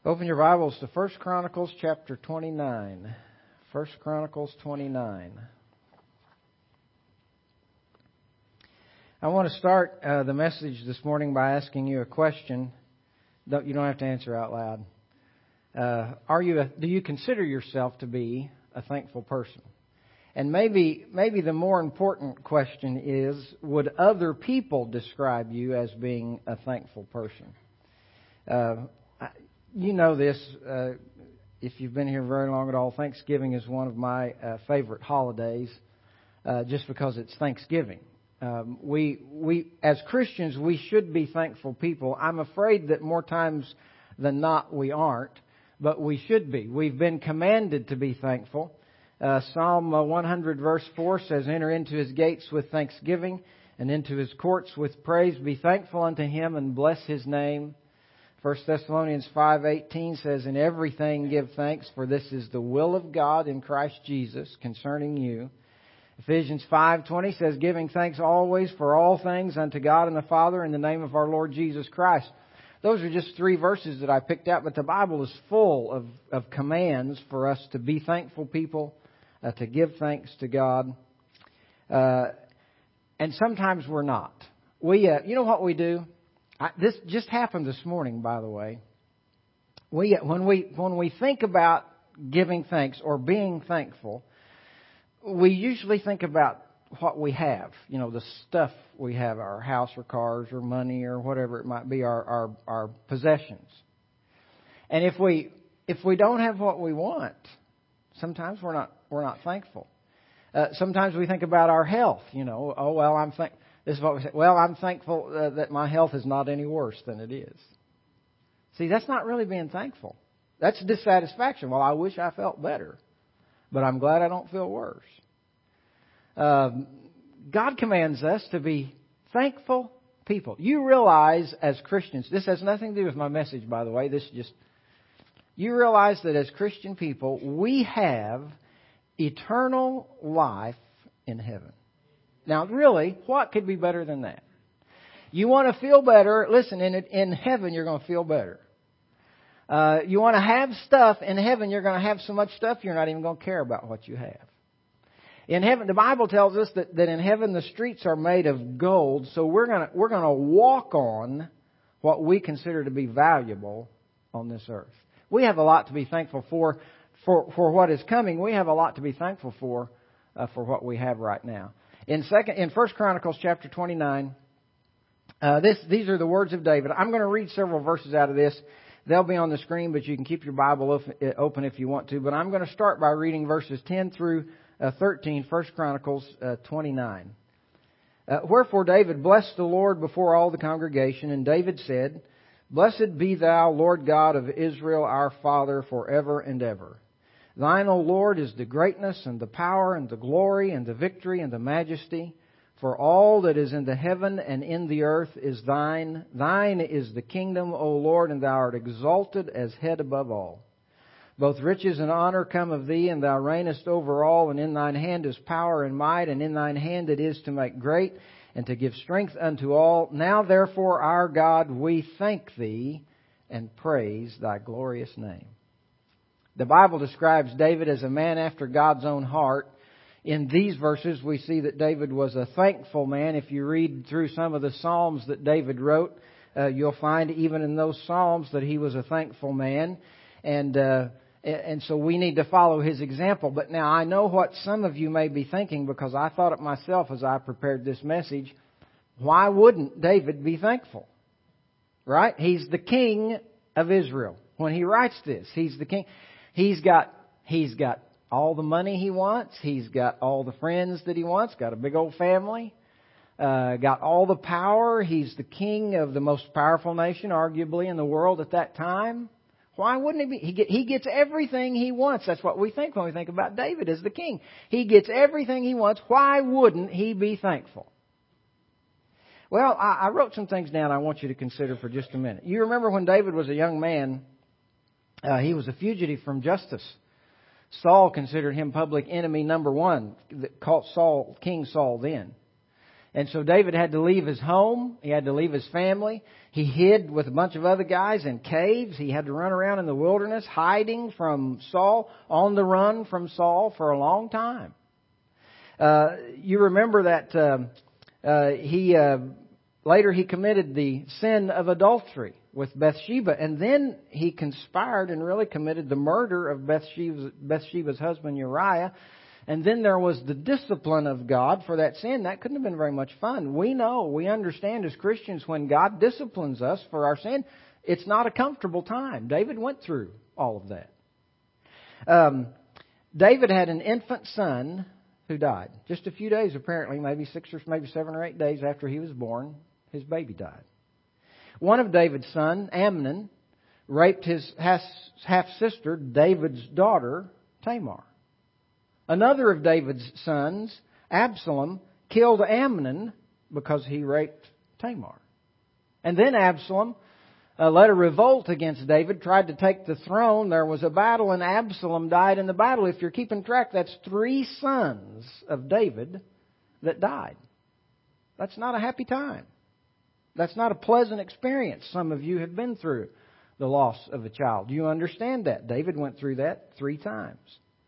Open your Bibles to 1 Chronicles chapter 29. 1 Chronicles 29. I want to start the message this morning by asking you a question. You don't have to answer out loud. Do you consider yourself to be a thankful person? And maybe the more important question is, would other people describe you as being a thankful person? You know this, if you've been here very long at all, Thanksgiving is one of my favorite holidays, just because it's Thanksgiving. We as Christians, we should be thankful people. I'm afraid that more times than not we aren't, but we should be. We've been commanded to be thankful. Psalm 100 verse 4 says, "Enter into His gates with thanksgiving and into His courts with praise. Be thankful unto Him and bless His name." 1 Thessalonians 5:18 says, "In everything give thanks, for this is the will of God in Christ Jesus concerning you." Ephesians 5:20 says, "Giving thanks always for all things unto God and the Father in the name of our Lord Jesus Christ." Those are just three verses that I picked out, but the Bible is full of commands for us to be thankful people, to give thanks to God. And sometimes we're not. You know what we do? This just happened this morning, by the way. When we think about giving thanks or being thankful, we usually think about what we have. You know, the stuff we have, our house or cars or money or whatever it might be, our possessions. And if we don't have what we want, sometimes we're not thankful. Sometimes we think about our health. You know, this is what we say. Well, I'm thankful that my health is not any worse than it is. See, that's not really being thankful. That's dissatisfaction. Well, I wish I felt better, but I'm glad I don't feel worse. God commands us to be thankful people. You realize as Christians, this has nothing to do with my message, by the way. You realize that as Christian people, we have eternal life in heaven. Now, really, what could be better than that? You want to feel better? Listen, in heaven, you're going to feel better. You want to have stuff? In heaven, you're going to have so much stuff, you're not even going to care about what you have. In heaven, the Bible tells us that in heaven, the streets are made of gold, so we're going to walk on what we consider to be valuable on this earth. We have a lot to be thankful for what is coming. We have a lot to be thankful for what we have right now. In 1 Chronicles chapter 29, these are the words of David. I'm going to read several verses out of this. They'll be on the screen, but you can keep your Bible open if you want to. But I'm going to start by reading verses 10 through 13, 1 Chronicles 29. "Wherefore David blessed the Lord before all the congregation, and David said, Blessed be Thou, Lord God of Israel, our Father, forever and ever. Thine, O Lord, is the greatness and the power and the glory and the victory and the majesty. For all that is in the heaven and in the earth is Thine. Thine is the kingdom, O Lord, and Thou art exalted as head above all. Both riches and honor come of Thee, and Thou reignest over all, and in Thine hand is power and might, and in Thine hand it is to make great and to give strength unto all. Now therefore, our God, we thank Thee and praise Thy glorious name." The Bible describes David as a man after God's own heart. In these verses, we see that David was a thankful man. If you read through some of the Psalms that David wrote, you'll find even in those Psalms that he was a thankful man. And so we need to follow his example. But now I know what some of you may be thinking, because I thought it myself as I prepared this message. Why wouldn't David be thankful? Right? He's the king of Israel. When he writes this, he's the king. He's got all the money he wants. He's got all the friends that he wants. Got a big old family. Got all the power. He's the king of the most powerful nation, arguably, in the world at that time. Why wouldn't he be? He gets everything he wants. That's what we think when we think about David as the king. He gets everything he wants. Why wouldn't he be thankful? Well, I wrote some things down I want you to consider for just a minute. You remember when David was a young man, he was a fugitive from justice. Saul considered him public enemy number one, called King Saul then. And so David had to leave his home. He had to leave his family. He hid with a bunch of other guys in caves. He had to run around in the wilderness hiding from Saul, on the run from Saul for a long time. You remember that later he committed the sin of adultery with Bathsheba, and then he conspired and really committed the murder of Bathsheba's husband Uriah. And then there was the discipline of God for that sin. That couldn't have been very much fun. We understand as Christians when God disciplines us for our sin, it's not a comfortable time. David went through all of that. David had an infant son who died. Just a few days apparently, maybe 7 or 8 days after he was born, his baby died. One of David's sons, Amnon, raped his half-sister, David's daughter, Tamar. Another of David's sons, Absalom, killed Amnon because he raped Tamar. And then Absalom led a revolt against David, tried to take the throne. There was a battle and Absalom died in the battle. If you're keeping track, that's 3 sons of David that died. That's not a happy time. That's not a pleasant experience. Some of you have been through the loss of a child. You understand that. David went through that 3 times.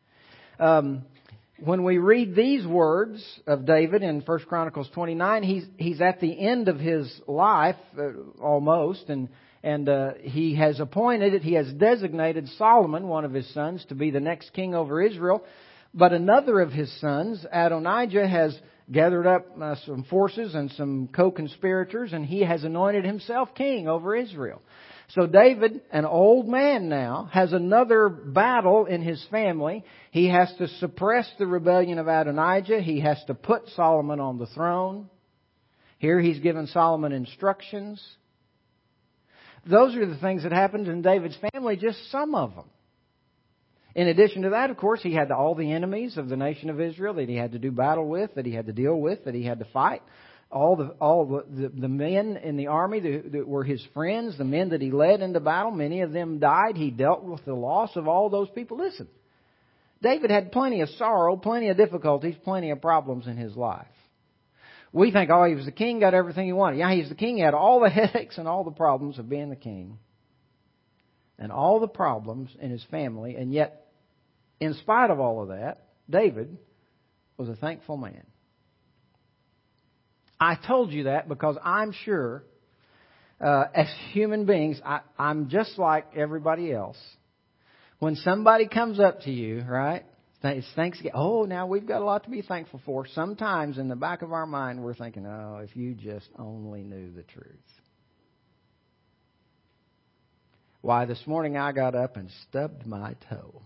When we read these words of David in 1 Chronicles 29, he's at the end of his life, almost, and he has designated Solomon, one of his sons, to be the next king over Israel. But another of his sons, Adonijah, has gathered up some forces and some co-conspirators, and he has anointed himself king over Israel. So David, an old man now, has another battle in his family. He has to suppress the rebellion of Adonijah. He has to put Solomon on the throne. Here he's given Solomon instructions. Those are the things that happened in David's family, just some of them. In addition to that, of course, he had all the enemies of the nation of Israel that he had to do battle with, that he had to deal with, that he had to fight. All the men in the army that were his friends, the men that he led into battle, many of them died. He dealt with the loss of all those people. Listen, David had plenty of sorrow, plenty of difficulties, plenty of problems in his life. We think, he was the king, got everything he wanted. Yeah, he's the king. He had all the headaches and all the problems of being the king. And all the problems in his family. And yet, in spite of all of that, David was a thankful man. I told you that because I'm sure, as human beings, I'm just like everybody else. When somebody comes up to you, right, it's Thanksgiving. Oh, now we've got a lot to be thankful for. Sometimes in the back of our mind, we're thinking, if you just only knew the truth. Why, this morning I got up and stubbed my toe.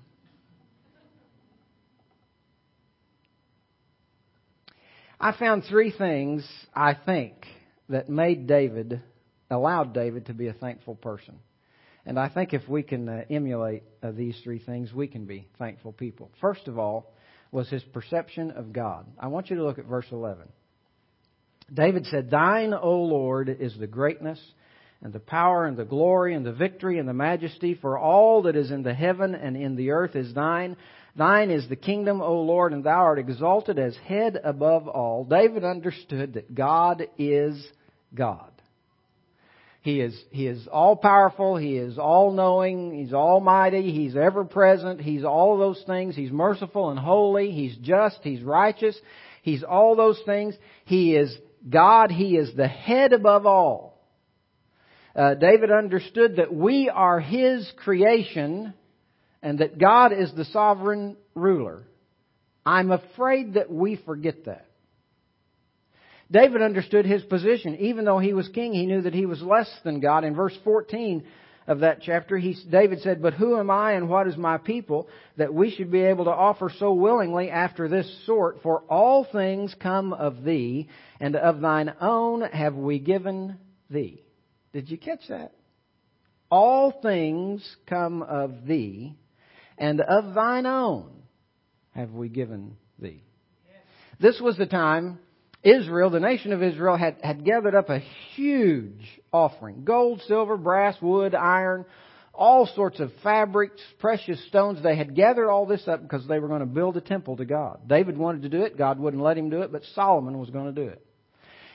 I found 3 things, I think, that allowed David to be a thankful person. And I think if we can emulate these 3 things, we can be thankful people. First of all, was his perception of God. I want you to look at verse 11. David said, "Thine, O Lord, is the greatness and the power and the glory and the victory and the majesty, for all that is in the heaven and in the earth is thine. Thine is the kingdom, O Lord, and thou art exalted as head above all." David understood that God is God. He is all-powerful. He is all-knowing. He's almighty. He's ever-present. He's all those things. He's merciful and holy. He's just. He's righteous. He's all those things. He is God. He is the head above all. David understood that we are His creation and that God is the sovereign ruler. I'm afraid that we forget that. David understood his position. Even though he was king, he knew that he was less than God. In verse 14 of that chapter, David said, "But who am I and what is my people, that we should be able to offer so willingly after this sort? For all things come of thee, and of thine own have we given thee." Did you catch that? All things come of thee, and of thine own have we given thee. This was the time Israel, the nation of Israel, had gathered up a huge offering. Gold, silver, brass, wood, iron, all sorts of fabrics, precious stones. They had gathered all this up because they were going to build a temple to God. David wanted to do it. God wouldn't let him do it, but Solomon was going to do it.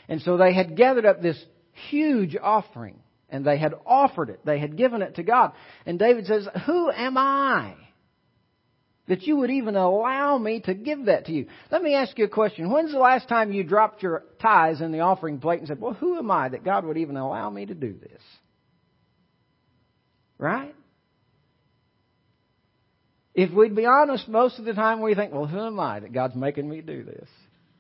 And so they had gathered up this huge offering, and they had offered it. They had given it to God. And David says, who am I that you would even allow me to give that to you? Let me ask you a question. When's the last time you dropped your tithes in the offering plate and said, well, who am I that God would even allow me to do this? Right? If we'd be honest, most of the time we think, well, who am I that God's making me do this?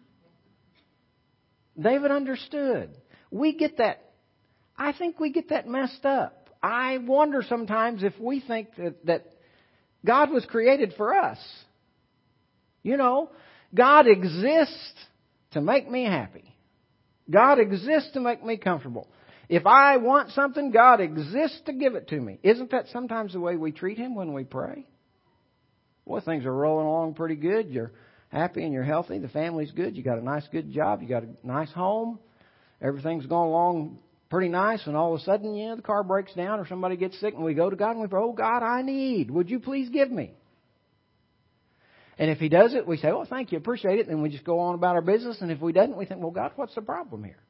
David understood. We get that. I think we get that messed up. I wonder sometimes if we think that God was created for us. You know, God exists to make me happy. God exists to make me comfortable. If I want something, God exists to give it to me. Isn't that sometimes the way we treat Him when we pray? Well, things are rolling along pretty good. You're happy and you're healthy. The family's good. You got a nice, good job. You got a nice home. Everything's going along pretty nice. And all of a sudden, the car breaks down or somebody gets sick, and we go to God and we pray, oh, God, I need. Would you please give me? And if He does it, we say, oh, thank you, appreciate it. And then we just go on about our business. And if we doesn't, we think, well, God, what's the problem here?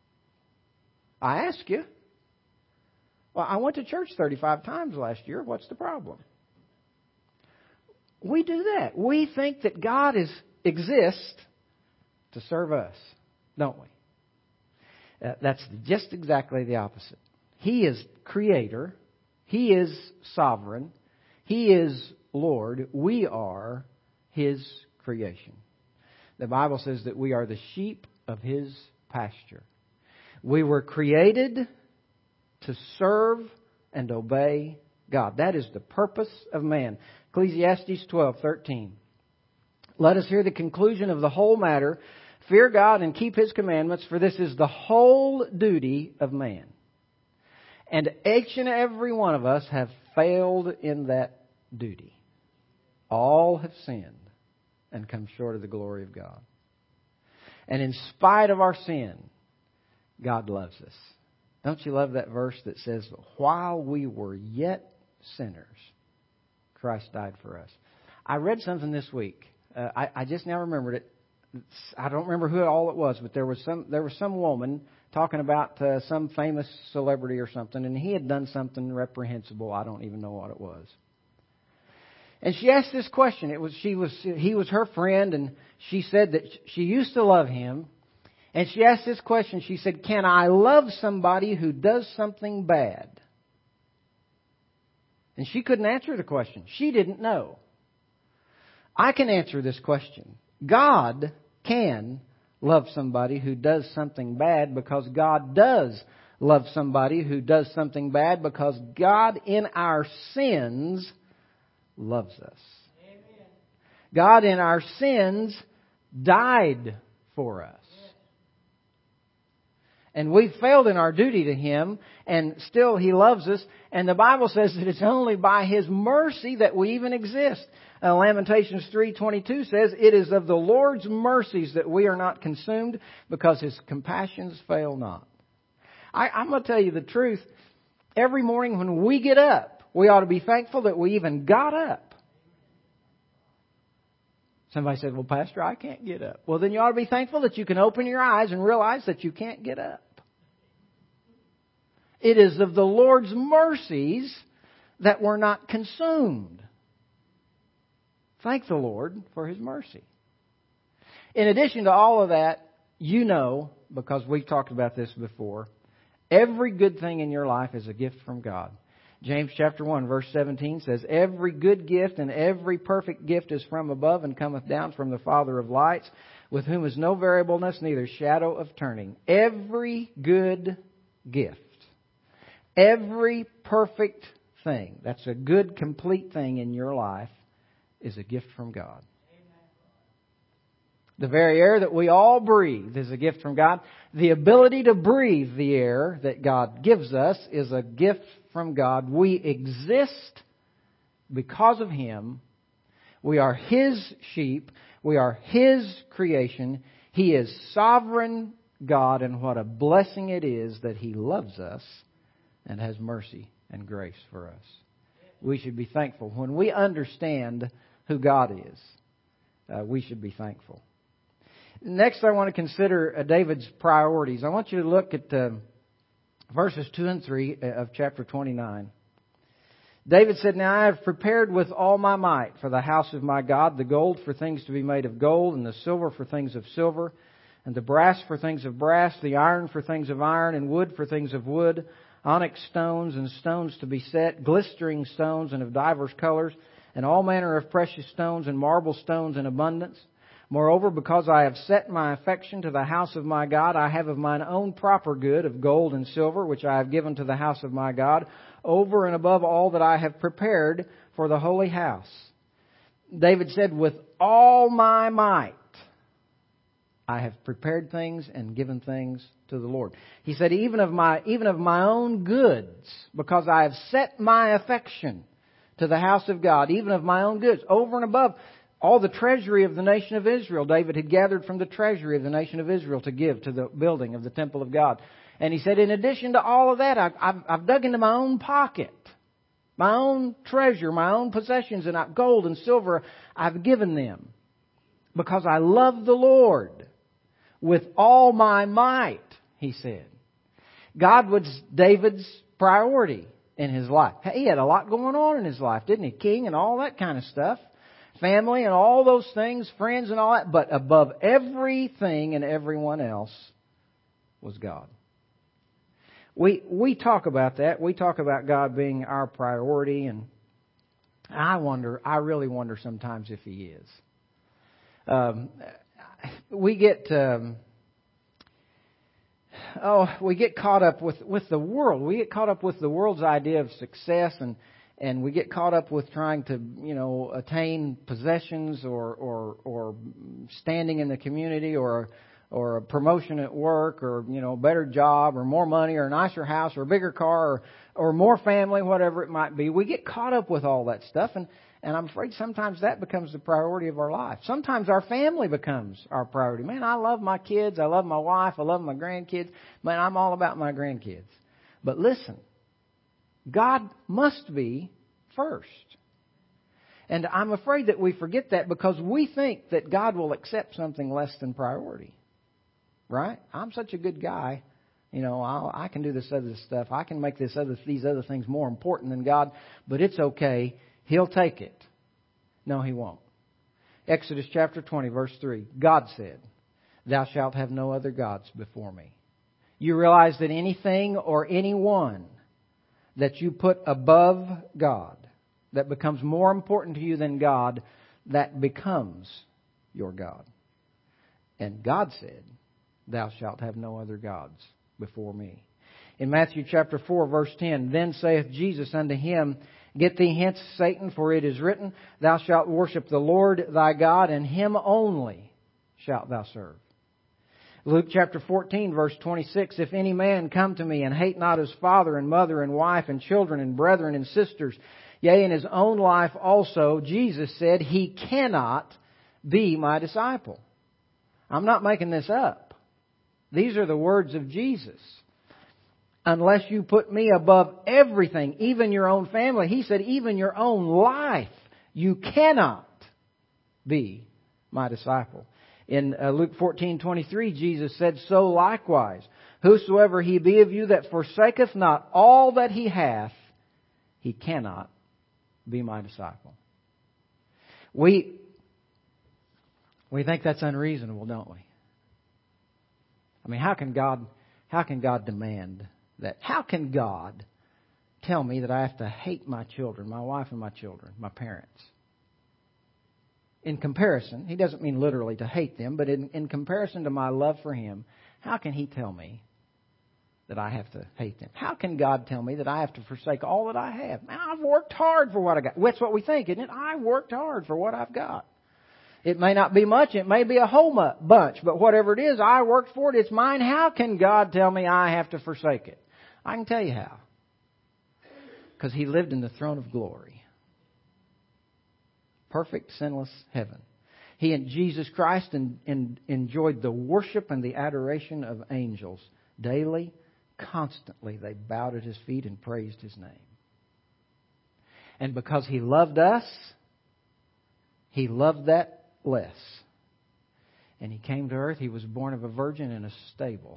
I ask you. Well, I went to church 35 times last year. What's the problem? We do that. We think that God exists to serve us, don't we? That's just exactly the opposite. He is Creator. He is Sovereign. He is Lord. We are His creation. The Bible says that we are the sheep of His pasture. We were created to serve and obey God. That is the purpose of man. Ecclesiastes 12:13. Let us hear the conclusion of the whole matter. Fear God and keep His commandments, for this is the whole duty of man. And each and every one of us have failed in that duty. All have sinned and come short of the glory of God. And in spite of our sin, God loves us. Don't you love that verse that says, while we were yet sinners, Christ died for us? I read something this week. I just now remembered it. I don't remember who all it was, but there was some woman talking about some famous celebrity or something, and he had done something reprehensible. I don't even know what it was. And she asked this question. He was her friend, and she said that she used to love him. And she asked this question. She said, can I love somebody who does something bad? And she couldn't answer the question. She didn't know. I can answer this question. God can love somebody who does something bad, because God does love somebody who does something bad, because God in our sins loves us. Amen. God in our sins died for us. And we've failed in our duty to Him, and still He loves us. And the Bible says that it's only by His mercy that we even exist. Lamentations 3:22 says, it is of the Lord's mercies that we are not consumed, because His compassions fail not. I'm going to tell you the truth. Every morning when we get up, we ought to be thankful that we even got up. Somebody said, well, Pastor, I can't get up. Well, then you ought to be thankful that you can open your eyes and realize that you can't get up. It is of the Lord's mercies that we're not consumed. Thank the Lord for His mercy. In addition to all of that, because we've talked about this before, every good thing in your life is a gift from God. James chapter 1 verse 17 says, every good gift and every perfect gift is from above and cometh down from the Father of lights, with whom is no variableness, neither shadow of turning. Every good gift, every perfect thing, that's a good, complete thing in your life, is a gift from God. The very air that we all breathe is a gift from God. The ability to breathe the air that God gives us is a gift from God. We exist because of Him. We are His sheep. We are His creation. He is sovereign God, and what a blessing it is that He loves us and has mercy and grace for us. We should be thankful. When we understand who God is, we should be thankful. Next, I want to consider David's priorities. I want you to look at verses 2 and 3 of chapter 29. David said, "Now I have prepared with all my might for the house of my God the gold for things to be made of gold, and the silver for things of silver, and the brass for things of brass, the iron for things of iron, and wood for things of wood, onyx stones and stones to be set, glistering stones and of divers colors, and all manner of precious stones and marble stones in abundance. Moreover, because I have set my affection to the house of my God, I have of mine own proper good of gold and silver, which I have given to the house of my God, over and above all that I have prepared for the holy house." David said, "With all my might, I have prepared things and given things to the Lord." He said, even of my own goods, because I have set my affection to the house of God, even of my own goods, over and above all the treasury of the nation of Israel. David had gathered from the treasury of the nation of Israel to give to the building of the temple of God. And he said, in addition to all of that, I've dug into my own pocket, my own treasure, my own possessions, and gold and silver I've given them, because I love the Lord with all my might, he said. God was David's priority in his life. He had a lot going on in his life, didn't he? King and all that kind of stuff. Family and all those things, friends and all that. But above everything and everyone else was God. We talk about that. We talk about God being our priority, and I really wonder sometimes if He is. We get caught up with the world. We get caught up with the world's idea of success, and we get caught up with trying to, attain possessions or standing in the community or a promotion at work or, a better job or more money or a nicer house or a bigger car or more family, whatever it might be. We get caught up with all that stuff, and I'm afraid sometimes that becomes the priority of our life. Sometimes our family becomes our priority. Man, I love my kids. I love my wife. I love my grandkids. Man, I'm all about my grandkids. But listen, God must be first. And I'm afraid that we forget that because we think that God will accept something less than priority. Right? I'm such a good guy. I can do this other stuff. I can make these other things more important than God, but it's okay. He'll take it. No, He won't. Exodus chapter 20, verse 3. God said, "Thou shalt have no other gods before me." You realize that anything or anyone that you put above God, that becomes more important to you than God, that becomes your God. And God said, "Thou shalt have no other gods before me." In Matthew chapter 4, verse 10, "Then saith Jesus unto him, Get thee hence, Satan, for it is written, Thou shalt worship the Lord thy God, and Him only shalt thou serve." Luke chapter 14, verse 26, "If any man come to me and hate not his father and mother and wife and children and brethren and sisters, yea, and his own life also," Jesus said, "he cannot be my disciple." I'm not making this up. These are the words of Jesus. "Unless you put me above everything, even your own family," He said, "even your own life, you cannot be my disciple." In Luke 14:23, Jesus said, "So likewise, whosoever he be of you that forsaketh not all that he hath, he cannot be my disciple." We think that's unreasonable, don't we? I mean, how can God demand that? How can God tell me that I have to hate my children, my wife and my children, my parents? In comparison, He doesn't mean literally to hate them, but in comparison to my love for Him, how can He tell me that I have to hate them? How can God tell me that I have to forsake all that I have? Man, I've worked hard for what I got. That's what we think, isn't it? I worked hard for what I've got. It may not be much. It may be a whole bunch. But whatever it is, I worked for it. It's mine. How can God tell me I have to forsake it? I can tell you how. Because He lived in the throne of glory. Perfect, sinless heaven. He and Jesus Christ enjoyed the worship and the adoration of angels. Daily, constantly, they bowed at His feet and praised His name. And because He loved us, He loved that less. And He came to earth. He was born of a virgin in a stable,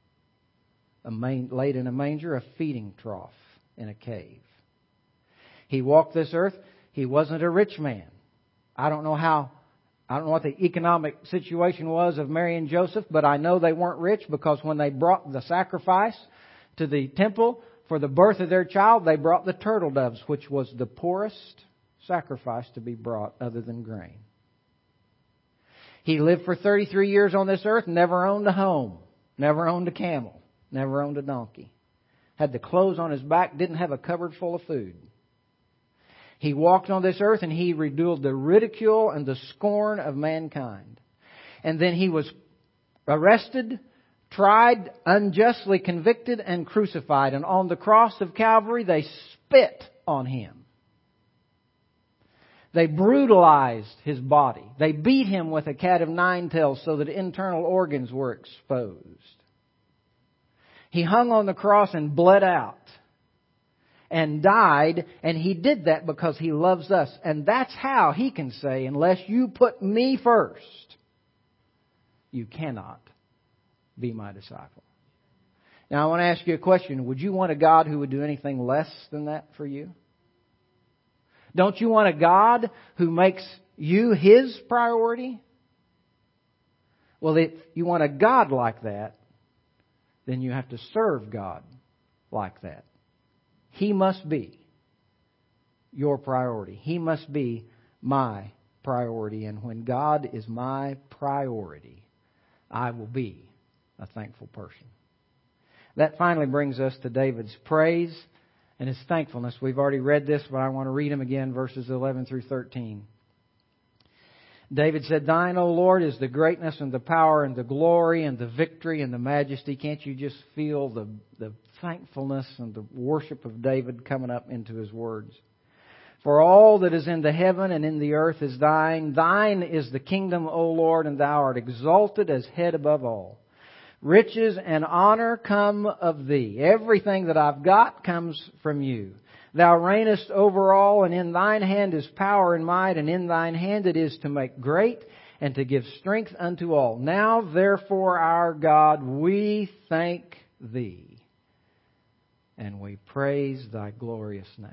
laid in a manger, a feeding trough in a cave. He walked this earth. He wasn't a rich man. I don't know what the economic situation was of Mary and Joseph, but I know they weren't rich, because when they brought the sacrifice to the temple for the birth of their child, they brought the turtle doves, which was the poorest sacrifice to be brought other than grain. He lived for 33 years on this earth, never owned a home, never owned a camel, never owned a donkey. Had the clothes on His back, didn't have a cupboard full of food. He walked on this earth and He endured the ridicule and the scorn of mankind. And then He was arrested, tried, unjustly convicted, and crucified. And on the cross of Calvary, they spit on Him. They brutalized His body. They beat Him with a cat of nine tails so that internal organs were exposed. He hung on the cross and bled out and died, and He did that because He loves us. And that's how He can say, unless you put me first, you cannot be my disciple. Now I want to ask you a question. Would you want a God who would do anything less than that for you? Don't you want a God who makes you His priority? Well, if you want a God like that, then you have to serve God like that. He must be your priority. He must be my priority. And when God is my priority, I will be a thankful person. That finally brings us to David's praise and his thankfulness. We've already read this, but I want to read them again, verses 11 through 13. David said, Thine, O Lord, is the greatness and the power and the glory and the victory and the majesty. Can't you just feel the thankfulness and the worship of David coming up into his words? For all that is in the heaven and in the earth is Thine. Thine is the kingdom, O Lord, and Thou art exalted as head above all. Riches and honor come of Thee. Everything that I've got comes from You. Thou reignest over all, and in Thine hand is power and might, and in Thine hand it is to make great and to give strength unto all. Now, therefore, our God, we thank Thee, and we praise Thy glorious name.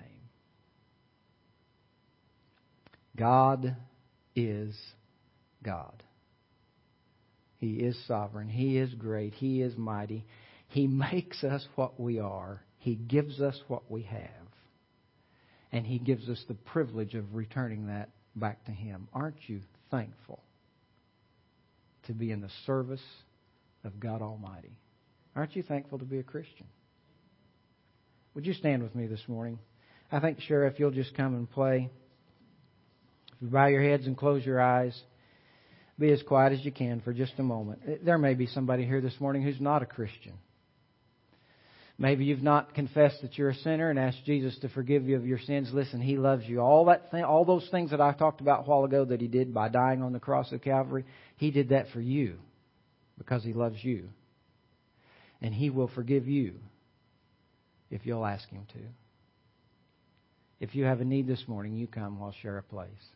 God is God. He is sovereign. He is great. He is mighty. He makes us what we are. He gives us what we have. And He gives us the privilege of returning that back to Him. Aren't you thankful to be in the service of God Almighty? Aren't you thankful to be a Christian? Would you stand with me this morning? I think, Sheriff, you'll just come and play. If you bow your heads and close your eyes, be as quiet as you can for just a moment. There may be somebody here this morning who's not a Christian. Maybe you've not confessed that you're a sinner and asked Jesus to forgive you of your sins. Listen, He loves you. All those things that I talked about a while ago that He did by dying on the cross of Calvary, He did that for you because He loves you. And He will forgive you if you'll ask Him to. If you have a need this morning, you come while Sheriff plays.